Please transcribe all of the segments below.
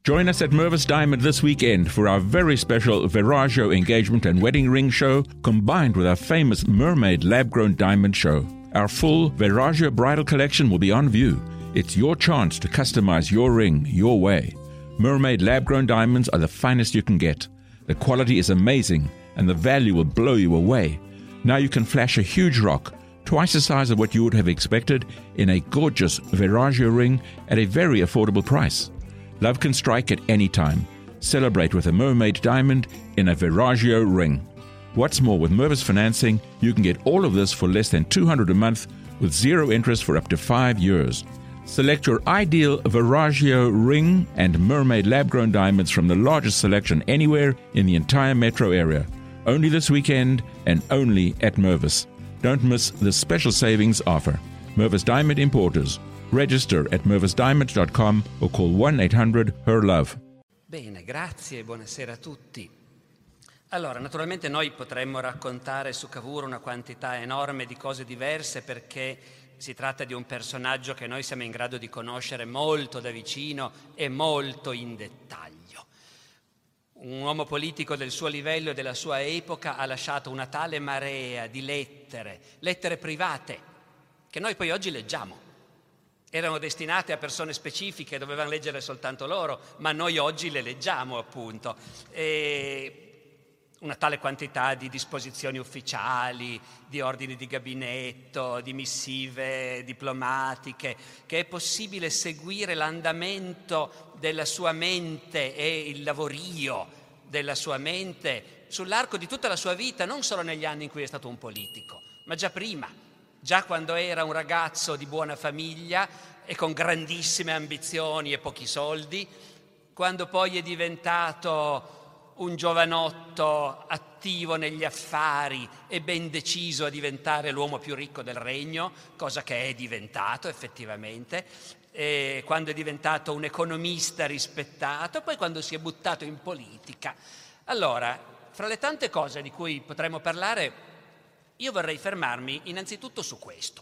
Join us at Mervis Diamond this weekend for our very special Veragio engagement and wedding ring show, combined with our famous Mermaid lab-grown diamond show. Our full Veragio bridal collection will be on view. It's your chance to customize your ring your way. Mermaid lab-grown diamonds are the finest you can get. The quality is amazing, and the value will blow you away. Now you can flash a huge rock, twice the size of what you would have expected, in a gorgeous Veragio ring at a very affordable price. Love can strike at any time. Celebrate with a Mermaid diamond in a Veragio ring. What's more, with Mervis financing, you can get all of this for less than $200 a month with zero interest for up to 5 years. Select your ideal Veragio ring and Mermaid lab-grown diamonds from the largest selection anywhere in the entire metro area. Only this weekend and only at Mervis. Don't miss this special savings offer. Mervis Diamond Importers. Register at mervisdiamond.com or call 1-800-HER-LOVE. Bene, grazie e buonasera a tutti. Allora, naturalmente noi potremmo raccontare su Cavour una quantità enorme di cose diverse, perché si tratta di un personaggio che noi siamo in grado di conoscere molto da vicino e molto in dettaglio. Un uomo politico del suo livello e della sua epoca ha lasciato una tale marea di lettere private, che noi poi oggi leggiamo. Erano destinate a persone specifiche, dovevano leggere soltanto loro, ma noi oggi le leggiamo, appunto. Una tale quantità di disposizioni ufficiali, di ordini di gabinetto, di missive diplomatiche, che è possibile seguire l'andamento della sua mente e il lavorio della sua mente sull'arco di tutta la sua vita, non solo negli anni in cui è stato un politico, ma già prima. Già quando era un ragazzo di buona famiglia e con grandissime ambizioni e pochi soldi, quando poi è diventato un giovanotto attivo negli affari e ben deciso a diventare l'uomo più ricco del regno, cosa che è diventato effettivamente, e quando è diventato un economista rispettato, poi quando si è buttato in politica. Allora, fra le tante cose di cui potremmo parlare, io vorrei fermarmi innanzitutto su questo,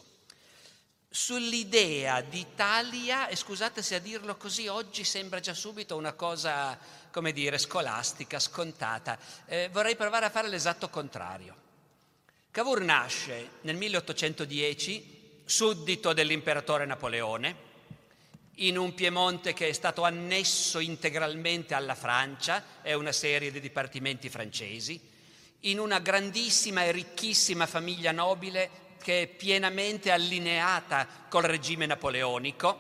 sull'idea d'Italia, e scusate se a dirlo così oggi sembra già subito una cosa, come dire, scolastica, scontata. Vorrei provare a fare l'esatto contrario. Cavour nasce nel 1810, suddito dell'imperatore Napoleone, in un Piemonte che è stato annesso integralmente alla Francia e una serie di dipartimenti francesi, in una grandissima e ricchissima famiglia nobile che è pienamente allineata col regime napoleonico.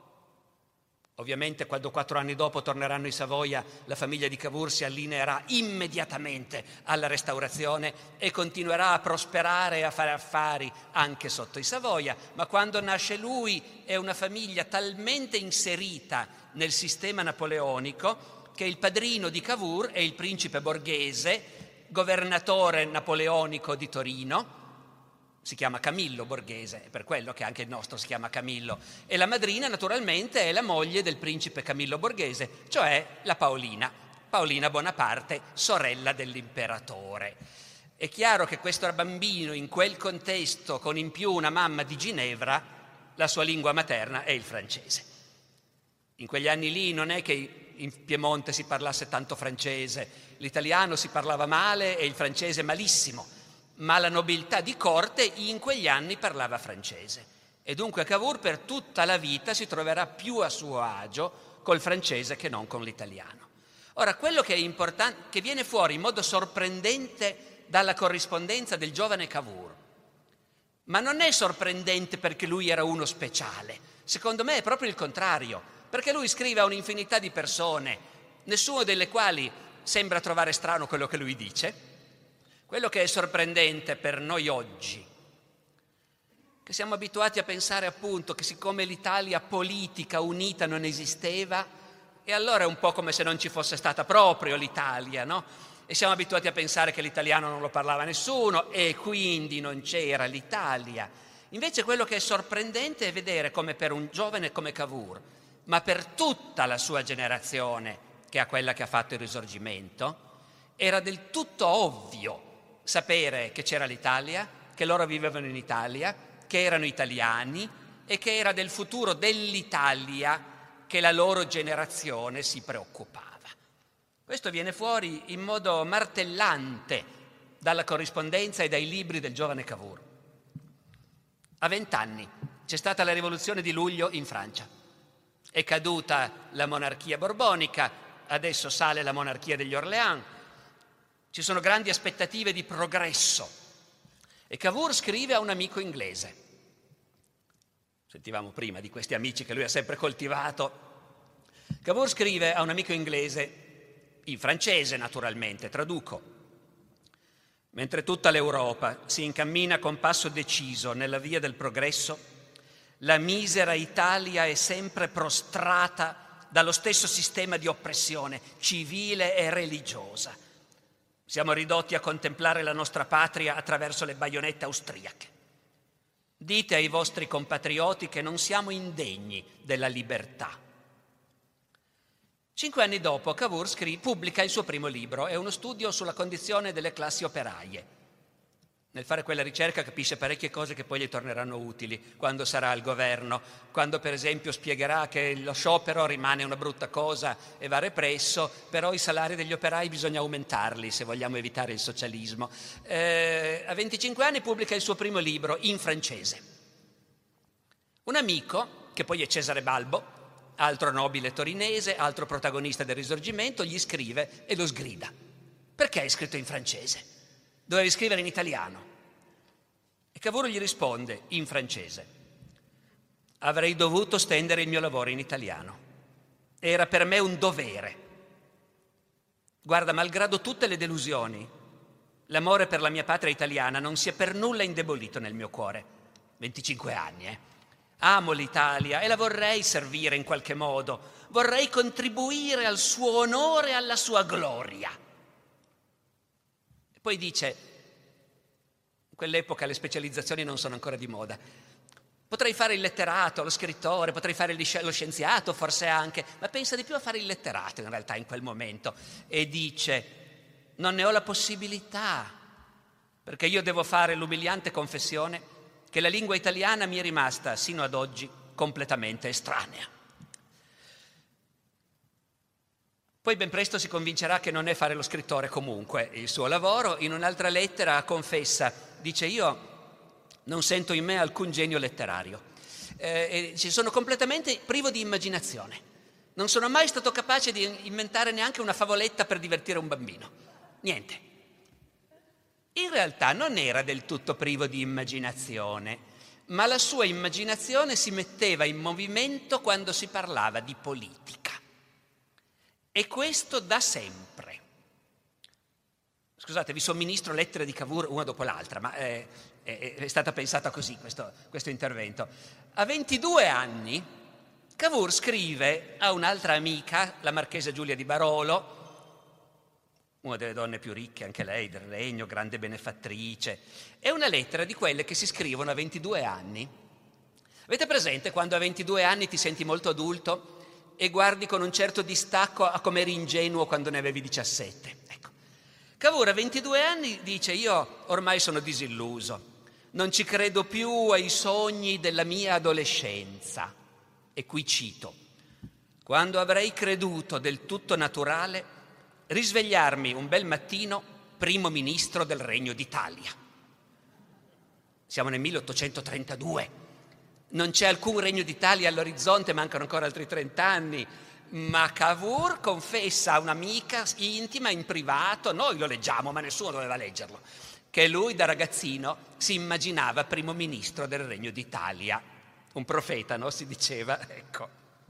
Ovviamente quando 4 anni dopo torneranno i Savoia, la famiglia di Cavour si allineerà immediatamente alla Restaurazione e continuerà a prosperare e a fare affari anche sotto i Savoia, ma quando nasce lui è una famiglia talmente inserita nel sistema napoleonico che il padrino di Cavour è il principe Borghese, governatore napoleonico di Torino. Si chiama Camillo Borghese, è per quello che anche il nostro si chiama Camillo, e la madrina naturalmente è la moglie del principe Camillo Borghese, cioè la Paolina Bonaparte, sorella dell'imperatore. È chiaro che questo bambino in quel contesto, con in più una mamma di Ginevra, la sua lingua materna è il francese. In quegli anni lì non è che in Piemonte si parlasse tanto francese, l'italiano si parlava male e il francese malissimo, ma la nobiltà di corte in quegli anni parlava francese. E dunque Cavour per tutta la vita si troverà più a suo agio col francese che non con l'italiano. Ora, quello che è importante, che viene fuori in modo sorprendente dalla corrispondenza del giovane Cavour, ma non è sorprendente perché lui era uno speciale, secondo me è proprio il contrario, perché lui scrive a un'infinità di persone, nessuno delle quali sembra trovare strano quello che lui dice. Quello che è sorprendente per noi oggi, che siamo abituati a pensare appunto che siccome l'Italia politica unita non esisteva, e allora è un po' come se non ci fosse stata proprio l'Italia, no? E siamo abituati a pensare che l'italiano non lo parlava nessuno e quindi non c'era l'Italia. Invece quello che è sorprendente è vedere come per un giovane come Cavour, ma per tutta la sua generazione, che è quella che ha fatto il Risorgimento, era del tutto ovvio sapere che c'era l'Italia, che loro vivevano in Italia, che erano italiani e che era del futuro dell'Italia che la loro generazione si preoccupava. Questo viene fuori in modo martellante dalla corrispondenza e dai libri del giovane Cavour. A 20 anni c'è stata la rivoluzione di luglio in Francia. È caduta la monarchia borbonica, adesso sale la monarchia degli Orléans. Ci sono grandi aspettative di progresso. E Cavour scrive a un amico inglese. Sentivamo prima di questi amici che lui ha sempre coltivato. Cavour scrive a un amico inglese, in francese naturalmente, traduco. Mentre tutta l'Europa si incammina con passo deciso nella via del progresso, la misera Italia è sempre prostrata dallo stesso sistema di oppressione civile e religiosa. Siamo ridotti a contemplare la nostra patria attraverso le baionette austriache. Dite ai vostri compatrioti che non siamo indegni della libertà. 5 anni dopo Cavour pubblica il suo primo libro, è uno studio sulla condizione delle classi operaie. Nel fare quella ricerca capisce parecchie cose che poi gli torneranno utili quando sarà al governo, quando per esempio spiegherà che lo sciopero rimane una brutta cosa e va represso, però i salari degli operai bisogna aumentarli se vogliamo evitare il socialismo. A 25 anni pubblica il suo primo libro in francese. Un amico, che poi è Cesare Balbo, altro nobile torinese, altro protagonista del Risorgimento, gli scrive e lo sgrida. Perché hai scritto in francese? Dovevi scrivere in italiano. E Cavour gli risponde in francese: avrei dovuto stendere il mio lavoro in italiano. Era per me un dovere. Guarda, malgrado tutte le delusioni, l'amore per la mia patria italiana non si è per nulla indebolito nel mio cuore. 25 anni, Amo l'Italia e la vorrei servire in qualche modo. Vorrei contribuire al suo onore e alla sua gloria. Poi dice, in quell'epoca le specializzazioni non sono ancora di moda, potrei fare il letterato, lo scrittore, potrei fare lo scienziato forse anche, ma pensa di più a fare il letterato in realtà in quel momento. E dice, non ne ho la possibilità, perché io devo fare l'umiliante confessione che la lingua italiana mi è rimasta sino ad oggi completamente estranea. Poi ben presto si convincerà che non è fare lo scrittore comunque il suo lavoro. In un'altra lettera confessa, dice io non sento in me alcun genio letterario, sono completamente privo di immaginazione, non sono mai stato capace di inventare neanche una favoletta per divertire un bambino, niente. In realtà non era del tutto privo di immaginazione, ma la sua immaginazione si metteva in movimento quando si parlava di politica. E questo da sempre. Scusate, vi somministro lettere di Cavour una dopo l'altra, ma è stata pensata così questo intervento. A 22 anni Cavour scrive a un'altra amica, la marchesa Giulia di Barolo, una delle donne più ricche anche lei del regno, grande benefattrice. È una lettera di quelle che si scrivono a 22 anni. Avete presente quando a 22 anni ti senti molto adulto e guardi con un certo distacco a come eri ingenuo quando ne avevi 17? Ecco. Cavour a 22 anni dice, io ormai sono disilluso, non ci credo più ai sogni della mia adolescenza. E qui cito, quando avrei creduto del tutto naturale risvegliarmi un bel mattino primo ministro del Regno d'Italia. Siamo nel 1832. Non c'è alcun Regno d'Italia all'orizzonte, mancano ancora altri 30 anni, ma Cavour confessa a un'amica intima in privato, noi lo leggiamo ma nessuno doveva leggerlo, che lui da ragazzino si immaginava primo ministro del Regno d'Italia. Un profeta, no? Si diceva, ecco.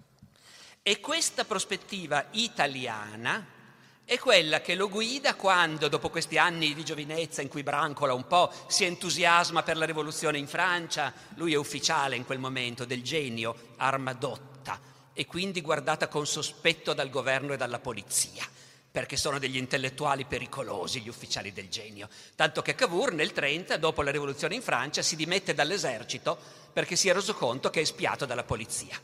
E questa prospettiva italiana è quella che lo guida quando, dopo questi anni di giovinezza in cui brancola un po', si entusiasma per la rivoluzione in Francia. Lui è ufficiale in quel momento del Genio, arma dotta, e quindi guardata con sospetto dal governo e dalla polizia, perché sono degli intellettuali pericolosi gli ufficiali del Genio. Tanto che Cavour nel 30, dopo la rivoluzione in Francia, si dimette dall'esercito perché si è reso conto che è spiato dalla polizia.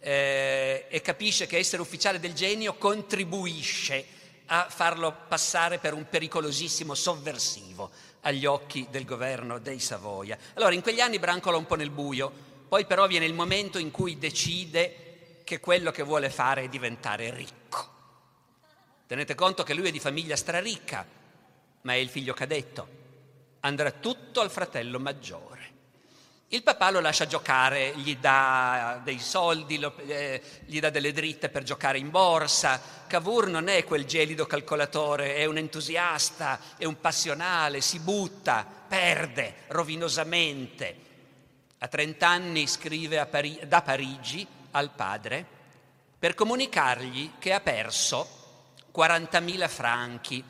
E capisce che essere ufficiale del Genio contribuisce a farlo passare per un pericolosissimo sovversivo agli occhi del governo dei Savoia. Allora in quegli anni brancola un po' nel buio, poi però viene il momento in cui decide che quello che vuole fare è diventare ricco. Tenete conto che lui è di famiglia straricca, ma è il figlio cadetto. Andrà tutto al fratello maggiore. Il papà lo lascia giocare, gli dà dei soldi, gli dà delle dritte per giocare in borsa. Cavour non è quel gelido calcolatore, è un entusiasta, è un passionale, si butta, perde rovinosamente. A 30 anni scrive da Parigi al padre per comunicargli che ha perso 40.000 franchi,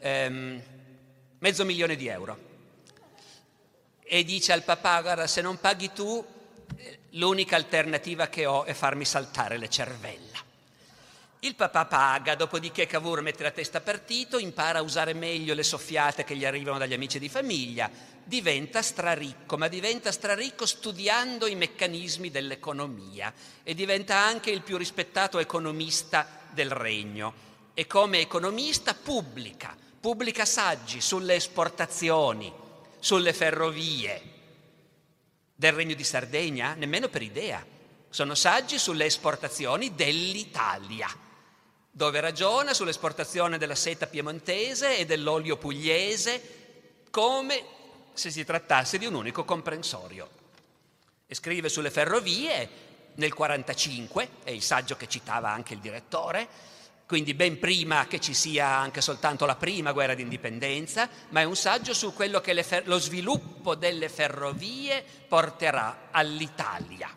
€500.000. E dice al papà: guarda, se non paghi tu, l'unica alternativa che ho è farmi saltare le cervella. Il papà paga, dopodiché Cavour mette la testa a partito, impara a usare meglio le soffiate che gli arrivano dagli amici di famiglia, diventa straricco, ma diventa straricco studiando i meccanismi dell'economia e diventa anche il più rispettato economista del regno. E come economista pubblica saggi sulle esportazioni, sulle ferrovie del Regno di Sardegna, nemmeno per idea. Sono saggi sulle esportazioni dell'Italia, dove ragiona sull'esportazione della seta piemontese e dell'olio pugliese come se si trattasse di un unico comprensorio. E scrive sulle ferrovie nel 1945, è il saggio che citava anche il direttore, quindi ben prima che ci sia anche soltanto la prima guerra d'indipendenza, ma è un saggio su quello che lo sviluppo delle ferrovie porterà all'Italia.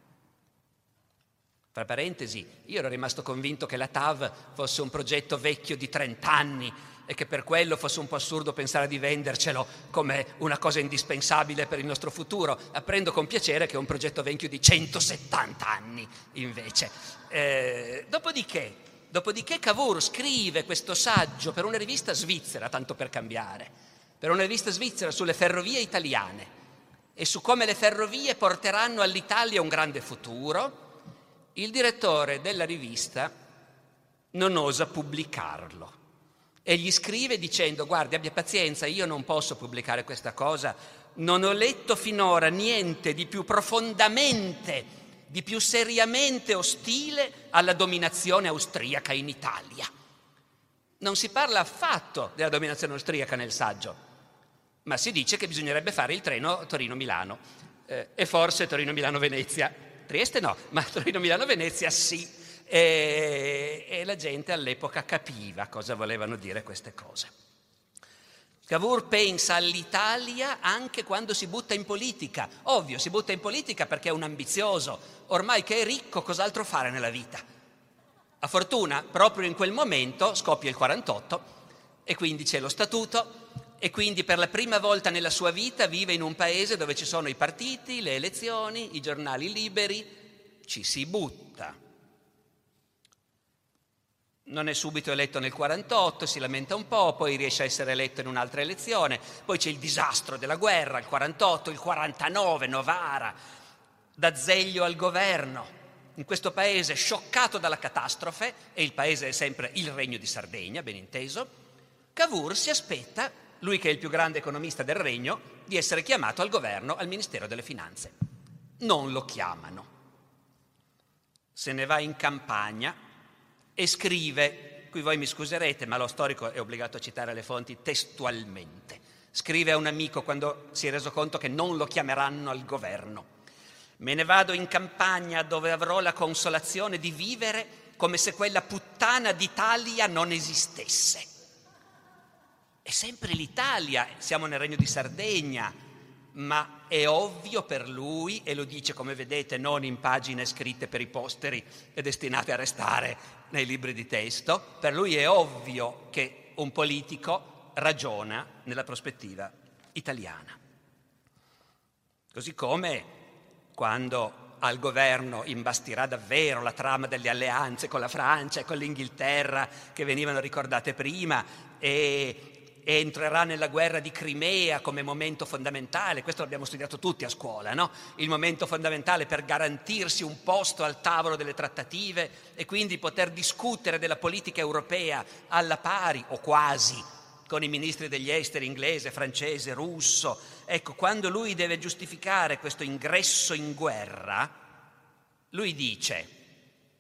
Tra parentesi, io ero rimasto convinto che la TAV fosse un progetto vecchio di 30 anni e che per quello fosse un po' assurdo pensare di vendercelo come una cosa indispensabile per il nostro futuro. Apprendo con piacere che è un progetto vecchio di 170 anni, invece. Dopodiché Cavour scrive questo saggio per una rivista svizzera, tanto per cambiare, per una rivista svizzera sulle ferrovie italiane e su come le ferrovie porteranno all'Italia un grande futuro. Il direttore della rivista non osa pubblicarlo e gli scrive dicendo: guardi, abbia pazienza, io non posso pubblicare questa cosa, non ho letto finora niente di più profondamente, di più seriamente ostile alla dominazione austriaca in Italia. Non si parla affatto della dominazione austriaca nel saggio, ma si dice che bisognerebbe fare il treno Torino-Milano e forse Torino-Milano-Venezia. Trieste no, ma Torino-Milano-Venezia sì. E la gente all'epoca capiva cosa volevano dire queste cose. Cavour pensa all'Italia anche quando si butta in politica. Ovvio, si butta in politica perché è un ambizioso. Ormai che è ricco, cos'altro fare nella vita? A fortuna, proprio in quel momento scoppia il 48 e quindi c'è lo statuto e quindi per la prima volta nella sua vita vive in un paese dove ci sono i partiti, le elezioni, i giornali liberi, ci si butta. Non è subito eletto nel 48, si lamenta un po', poi riesce a essere eletto in un'altra elezione, poi c'è il disastro della guerra, il 48, il 49, Novara, D'Azeglio al governo. In questo paese scioccato dalla catastrofe, e il paese è sempre il Regno di Sardegna, ben inteso, Cavour si aspetta, lui che è il più grande economista del regno, di essere chiamato al governo, al Ministero delle Finanze. Non lo chiamano. Se ne va in campagna e scrive, qui voi mi scuserete, ma lo storico è obbligato a citare le fonti testualmente. Scrive a un amico quando si è reso conto che non lo chiameranno al governo: me ne vado in campagna dove avrò la consolazione di vivere come se quella puttana d'Italia non esistesse. È sempre l'Italia, siamo nel Regno di Sardegna, ma è ovvio per lui, e lo dice, come vedete, non in pagine scritte per i posteri e destinate a restare nei libri di testo, per lui è ovvio che un politico ragiona nella prospettiva italiana. Così come quando al governo imbastirà davvero la trama delle alleanze con la Francia e con l'Inghilterra che venivano ricordate prima e entrerà nella guerra di Crimea come momento fondamentale, questo l'abbiamo studiato tutti a scuola, no? Il momento fondamentale per garantirsi un posto al tavolo delle trattative e quindi poter discutere della politica europea alla pari o quasi con i ministri degli esteri inglese, francese, russo. Ecco, quando lui deve giustificare questo ingresso in guerra, lui dice: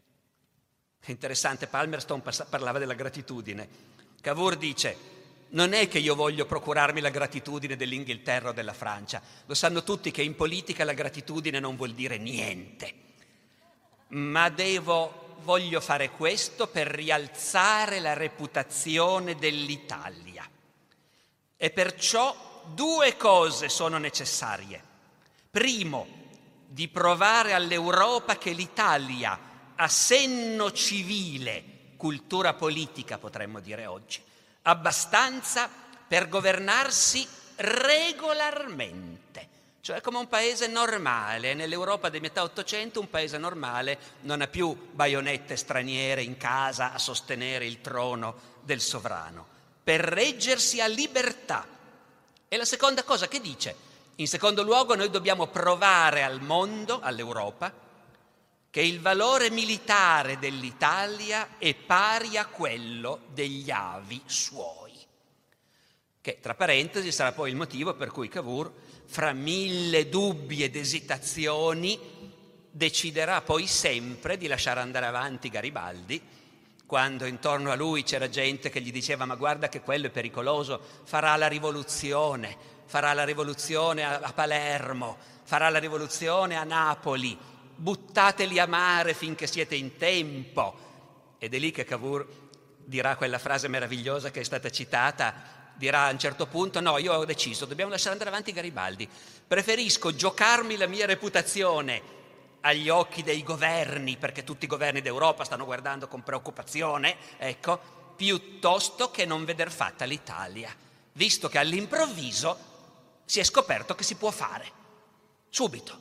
È interessante, Palmerston parlava della gratitudine. Cavour dice: non è che io voglio procurarmi la gratitudine dell'Inghilterra o della Francia, lo sanno tutti che in politica la gratitudine non vuol dire niente, ma voglio fare questo per rialzare la reputazione dell'Italia. E perciò due cose sono necessarie. Primo, di provare all'Europa che l'Italia ha senno civile, cultura politica potremmo dire oggi, abbastanza per governarsi regolarmente, cioè come un paese normale. Nell'Europa di metà Ottocento un paese normale non ha più baionette straniere in casa a sostenere il trono del sovrano, per reggersi a libertà. E la seconda cosa che dice: in secondo luogo noi dobbiamo provare al mondo, all'Europa, che il valore militare dell'Italia è pari a quello degli avi suoi. Che, tra parentesi, sarà poi il motivo per cui Cavour, fra 1000 dubbi ed esitazioni, deciderà poi sempre di lasciare andare avanti Garibaldi, quando intorno a lui c'era gente che gli diceva: ma guarda che quello è pericoloso, farà la rivoluzione a Palermo, farà la rivoluzione a Napoli, buttateli a mare finché siete in tempo. Ed è lì che Cavour dirà quella frase meravigliosa che è stata citata, dirà a un certo punto: no, io ho deciso, dobbiamo lasciare andare avanti Garibaldi, preferisco giocarmi la mia reputazione agli occhi dei governi, perché tutti i governi d'Europa stanno guardando con preoccupazione, ecco, piuttosto che non veder fatta l'Italia, visto che all'improvviso si è scoperto che si può fare, subito.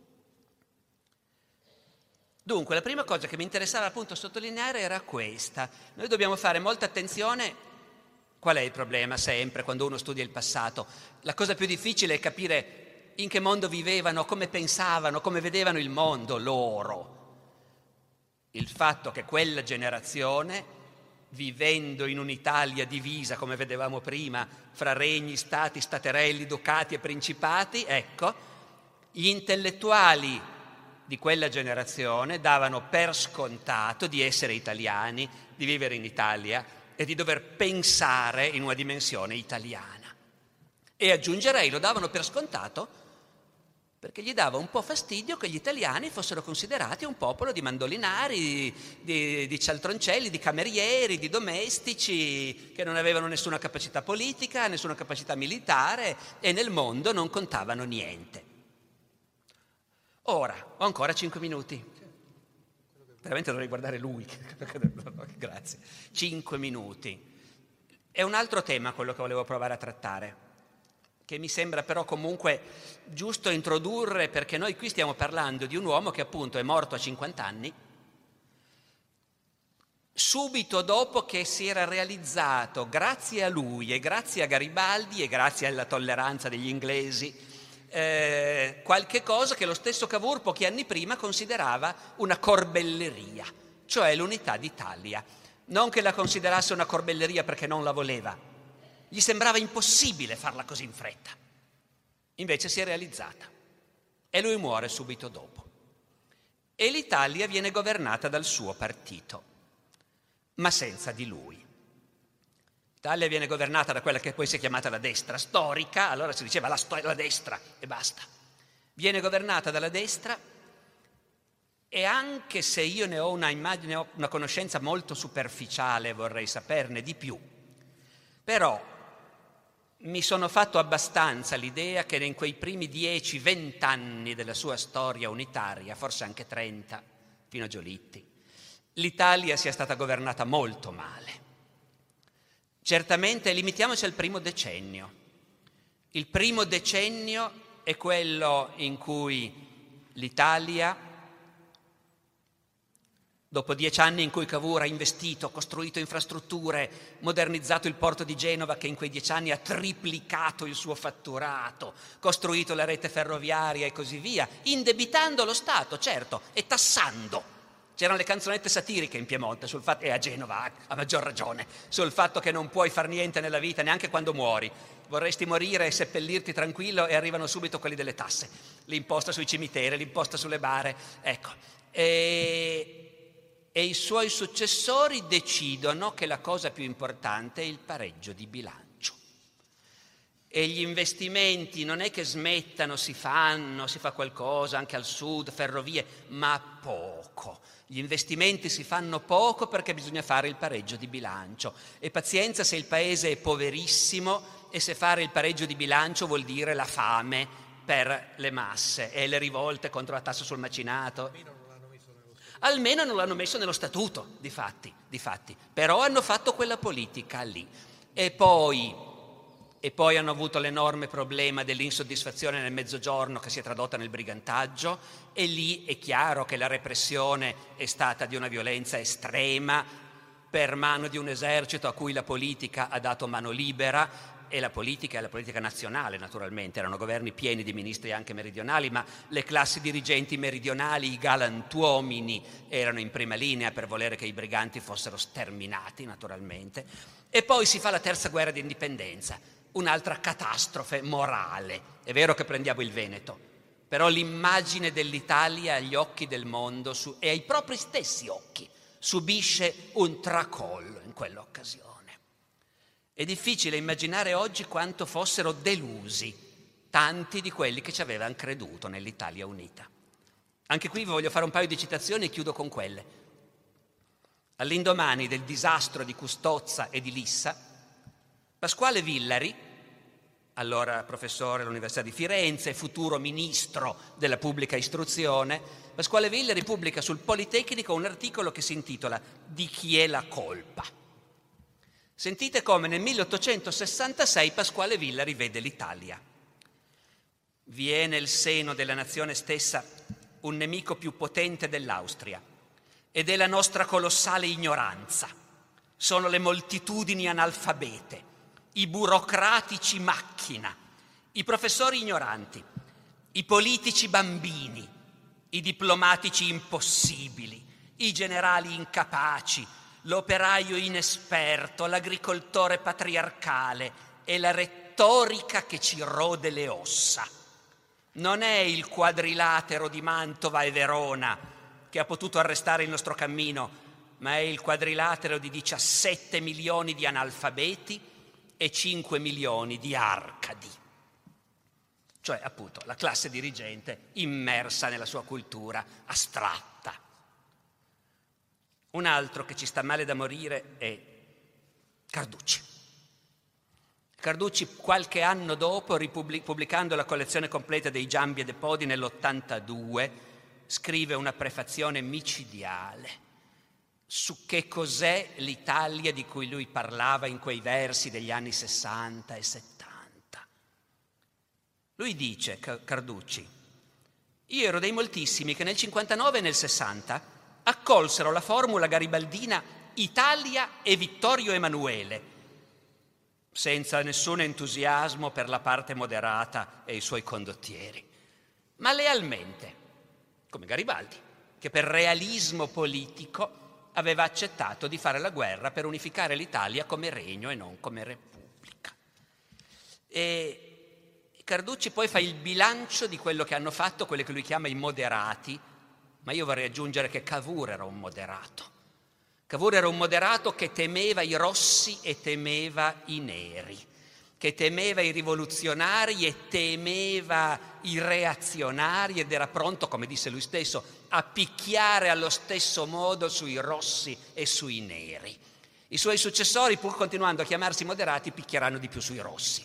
Dunque, la prima cosa che mi interessava appunto sottolineare era questa. Noi dobbiamo fare molta attenzione. Qual è il problema sempre quando uno studia il passato? La cosa più difficile è capire in che mondo vivevano, come pensavano, come vedevano il mondo loro. Il fatto che quella generazione, vivendo in un'Italia divisa, come vedevamo prima, fra regni, stati, staterelli, ducati e principati, ecco, gli intellettuali di quella generazione davano per scontato di essere italiani, di vivere in Italia e di dover pensare in una dimensione italiana. E aggiungerei, lo davano per scontato perché gli dava un po' fastidio che gli italiani fossero considerati un popolo di mandolinari, di cialtroncelli, di camerieri, di domestici, che non avevano nessuna capacità politica, nessuna capacità militare e nel mondo non contavano niente. Ora, ho ancora 5 minuti. Veramente dovrei guardare lui. Grazie. 5 minuti. È un altro tema quello che volevo provare a trattare, che mi sembra però comunque giusto introdurre, perché noi qui stiamo parlando di un uomo che appunto è morto a 50 anni, subito dopo che si era realizzato, grazie a lui e grazie a Garibaldi e grazie alla tolleranza degli inglesi, qualche cosa che lo stesso Cavour pochi anni prima considerava una corbelleria, cioè l'unità d'Italia. Non che la considerasse una corbelleria perché non la voleva, gli sembrava impossibile farla così in fretta. Invece si è realizzata e lui muore subito dopo. E l'Italia viene governata dal suo partito, ma senza di lui. L'Italia viene governata da quella che poi si è chiamata la destra storica, allora si diceva la destra e basta. Viene governata dalla destra e anche se io ne ho una immagine, ho una conoscenza molto superficiale, vorrei saperne di più, però mi sono fatto abbastanza l'idea che in quei primi 10-20 anni della sua storia unitaria, forse anche 30, fino a Giolitti, l'Italia sia stata governata molto male. Certamente limitiamoci al primo decennio. Il primo decennio è quello in cui l'Italia, dopo 10 anni in cui Cavour ha investito, costruito infrastrutture, modernizzato il porto di Genova che in quei 10 anni ha triplicato il suo fatturato, costruito la rete ferroviaria e così via, indebitando lo Stato, certo, e tassando. C'erano le canzonette satiriche in Piemonte sul fatto, e a Genova a maggior ragione, sul fatto che non puoi far niente nella vita neanche quando muori. Vorresti morire e seppellirti tranquillo e arrivano subito quelli delle tasse, l'imposta sui cimiteri, l'imposta sulle bare, ecco. e i suoi successori decidono che la cosa più importante è il pareggio di bilancio. E gli investimenti non è che smettano, si fa qualcosa anche al sud, ferrovie, ma poco. Gli investimenti si fanno poco perché bisogna fare il pareggio di bilancio. E pazienza se il paese è poverissimo e se fare il pareggio di bilancio vuol dire la fame per le masse e le rivolte contro la tassa sul macinato. Almeno non l'hanno messo nello statuto, difatti. Però hanno fatto quella politica lì. E poi hanno avuto l'enorme problema dell'insoddisfazione nel Mezzogiorno che si è tradotta nel brigantaggio, e lì è chiaro che la repressione è stata di una violenza estrema per mano di un esercito a cui la politica ha dato mano libera, e la politica è la politica nazionale naturalmente, erano governi pieni di ministri anche meridionali, ma le classi dirigenti meridionali, i galantuomini, erano in prima linea per volere che i briganti fossero sterminati naturalmente. E poi si fa la terza guerra di indipendenza, un'altra catastrofe morale. È vero che prendiamo il Veneto, però l'immagine dell'Italia agli occhi del mondo e ai propri stessi occhi subisce un tracollo in quell'occasione. È difficile immaginare oggi quanto fossero delusi tanti di quelli che ci avevano creduto nell'Italia unita. Anche qui vi voglio fare un paio di citazioni e chiudo con quelle. All'indomani del disastro di Custozza e di Lissa, Pasquale Villari, allora professore all'Università di Firenze, futuro ministro della pubblica istruzione, Pasquale Villari pubblica sul Politecnico un articolo che si intitola «Di chi è la colpa?». Sentite come nel 1866 Pasquale Villari vede l'Italia. Vi è nel seno della nazione stessa un nemico più potente dell'Austria ed è la nostra colossale ignoranza. Sono le moltitudini analfabete, i burocratici macchina, i professori ignoranti, i politici bambini, i diplomatici impossibili, i generali incapaci, l'operaio inesperto, l'agricoltore patriarcale e la retorica che ci rode le ossa. Non è il quadrilatero di Mantova e Verona che ha potuto arrestare il nostro cammino, ma è il quadrilatero di 17 milioni di analfabeti e 5 milioni di arcadi. Cioè, appunto, la classe dirigente immersa nella sua cultura astratta. Un altro che ci sta male da morire è Carducci. Carducci, qualche anno dopo, pubblicando la collezione completa dei Giambi e dei Podi nell'82, scrive una prefazione micidiale su che cos'è l'Italia di cui lui parlava in quei versi degli anni 60 e 70. Lui dice, Carducci, io ero dei moltissimi che nel 59 e nel 60 accolsero la formula garibaldina Italia e Vittorio Emanuele, senza nessun entusiasmo per la parte moderata e i suoi condottieri, ma lealmente, come Garibaldi, che per realismo politico aveva accettato di fare la guerra per unificare l'Italia come regno e non come repubblica. E Carducci poi fa il bilancio di quello che hanno fatto quelli che lui chiama i moderati, ma io vorrei aggiungere che Cavour era un moderato. Cavour era un moderato che temeva i rossi e temeva i neri, che temeva i rivoluzionari e temeva i reazionari ed era pronto, come disse lui stesso, a picchiare allo stesso modo sui rossi e sui neri. I suoi successori, pur continuando a chiamarsi moderati, picchieranno di più sui rossi.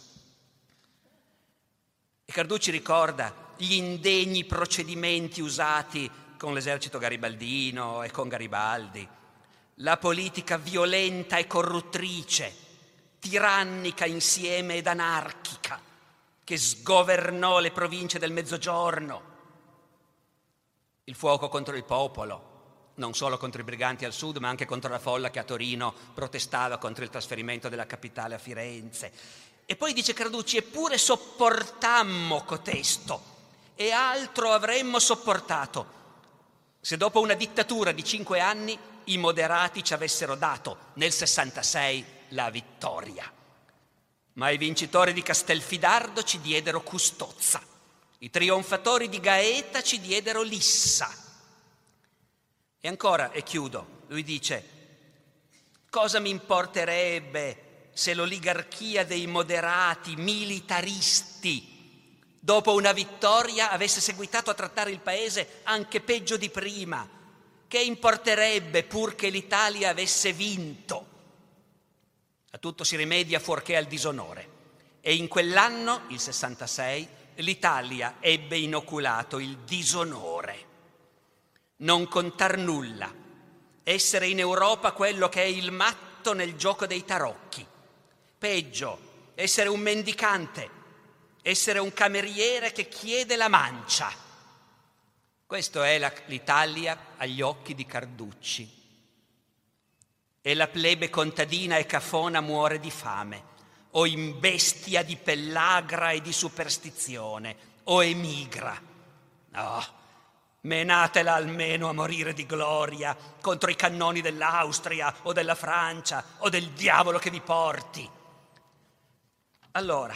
E Carducci ricorda gli indegni procedimenti usati con l'esercito garibaldino e con Garibaldi, la politica violenta e corruttrice, tirannica insieme ed anarchica, che sgovernò le province del Mezzogiorno, il fuoco contro il popolo, non solo contro i briganti al sud, ma anche contro la folla che a Torino protestava contro il trasferimento della capitale a Firenze. E poi dice Carducci, eppure sopportammo cotesto, e altro avremmo sopportato se dopo una dittatura di 5 anni i moderati ci avessero dato nel 66 la vittoria. Ma i vincitori di Castelfidardo ci diedero Custozza, i trionfatori di Gaeta ci diedero Lissa. E ancora, e chiudo, Lui dice: cosa mi importerebbe se l'oligarchia dei moderati militaristi, dopo una vittoria, avesse seguitato a trattare il paese anche peggio di prima? Che importerebbe pur che l'Italia avesse vinto? A tutto si rimedia fuorché al disonore. E in quell'anno, il 66, l'Italia ebbe inoculato il disonore. Non contar nulla, essere in Europa quello che è il matto nel gioco dei tarocchi. Peggio, essere un mendicante, essere un cameriere che chiede la mancia. Questo è l'Italia agli occhi di Carducci. E la plebe contadina e cafona muore di fame, o in bestia di pellagra e di superstizione, o emigra. No, menatela almeno a morire di gloria contro i cannoni dell'Austria o della Francia o del diavolo che vi porti. Allora,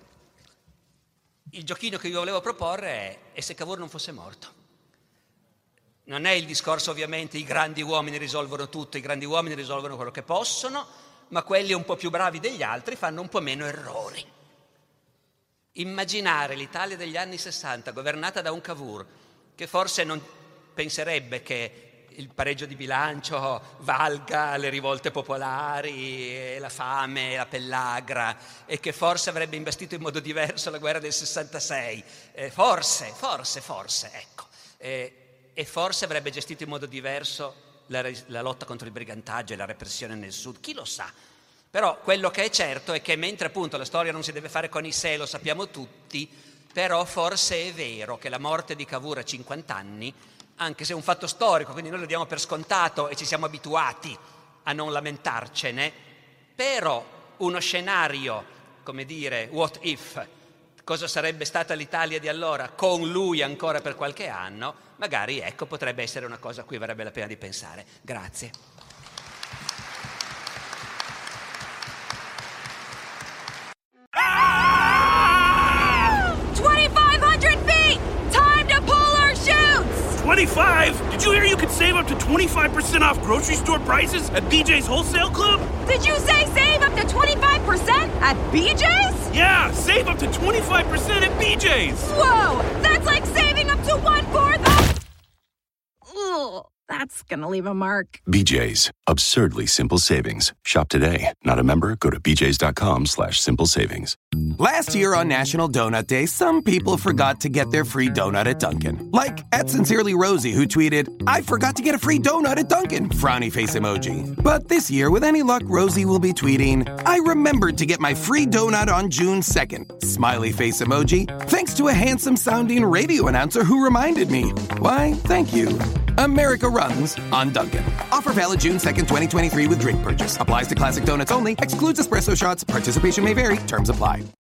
il giochino che vi volevo proporre è: e se Cavour non fosse morto? Non è il discorso, ovviamente, i grandi uomini risolvono tutto, i grandi uomini risolvono quello che possono, ma quelli un po' più bravi degli altri fanno un po' meno errori. Immaginare l'Italia degli anni 60 governata da un Cavour che forse non penserebbe che il pareggio di bilancio valga le rivolte popolari, la fame, la pellagra, e che forse avrebbe investito in modo diverso la guerra del 66, forse, ecco. E forse avrebbe gestito in modo diverso la lotta contro il brigantaggio e la repressione nel sud, chi lo sa. Però quello che è certo è che, mentre appunto la storia non si deve fare con i sé, lo sappiamo tutti, però forse è vero che la morte di Cavour a 50 anni, anche se è un fatto storico, quindi noi lo diamo per scontato e ci siamo abituati a non lamentarcene, però uno scenario, come dire, what if, cosa sarebbe stata l'Italia di allora con lui ancora per qualche anno, magari, ecco, potrebbe essere una cosa a cui varrebbe la pena di pensare. Grazie. Ah! 2,500 feet! Time to pull our chutes! 25? Did you hear you could save up to 25% off grocery store prices at BJ's Wholesale Club? Did you say save up to 25% at BJ's? Yeah, save up to 25% at BJ's! Whoa! That's like saving up to 1/4 of... Ugh, that's gonna leave a mark. BJ's. Absurdly simple savings. Shop today. Not a member? Go to bjs.com/simple savings. Last year on National Donut Day, some people forgot to get their free donut at Dunkin'. Like at Sincerely Rosie, who tweeted, "I forgot to get a free donut at Dunkin', frowny face emoji." But this year, with any luck, Rosie will be tweeting, "I remembered to get my free donut on June 2nd, smiley face emoji, thanks to a handsome-sounding radio announcer who reminded me. Why, thank you." America runs on Dunkin'. Offer valid June 2nd, 2023 with drink purchase. Applies to classic donuts only. Excludes espresso shots. Participation may vary. Terms apply.